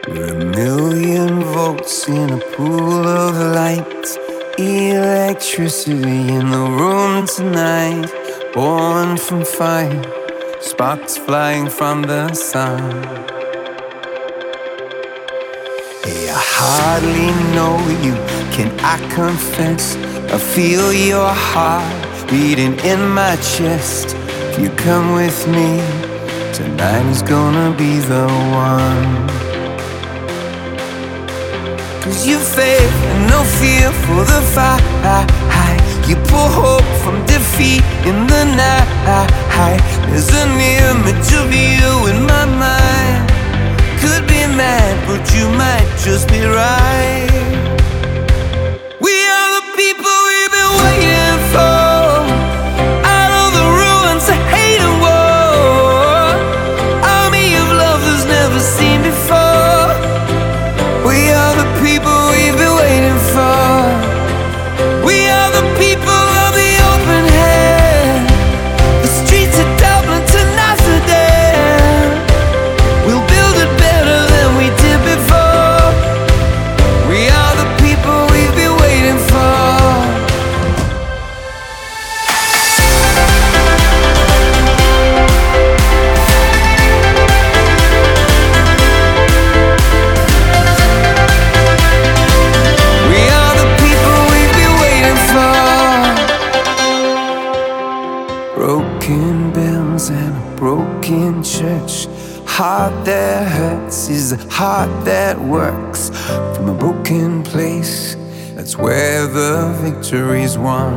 We're a million volts in a pool of light, electricity in the room tonight. Born from fire, sparks flying from the sun. Hey, I hardly know you, can I confess? I feel your heart beating in my chest. If you come with me, tonight is gonna be the one. 'Cause you faith and no fear for the fight. You pull hope from defeat in the night. There's an image of you in my mind. Could be mad, but you might just be right. We are the people we've been waiting for. Out of the ruins of hate and war, army of love that's never seen before. We are the people we've been waiting for. We are the people of the open hand. The streets of Dublin to Amsterdam. We'll build it better than we did before. We are the people we've been waiting for. We are the people we've been waiting for. Broken bells and a broken church. Heart that hurts is a heart that works. From a broken place, that's where the victory's won.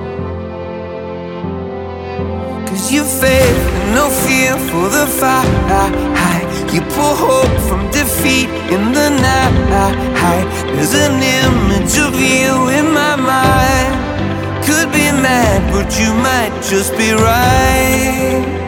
'Cause you faith and no fear for the fight. You pull hope from defeat in the night. There's an image of you in my mind. Could be mad, but you might just be right.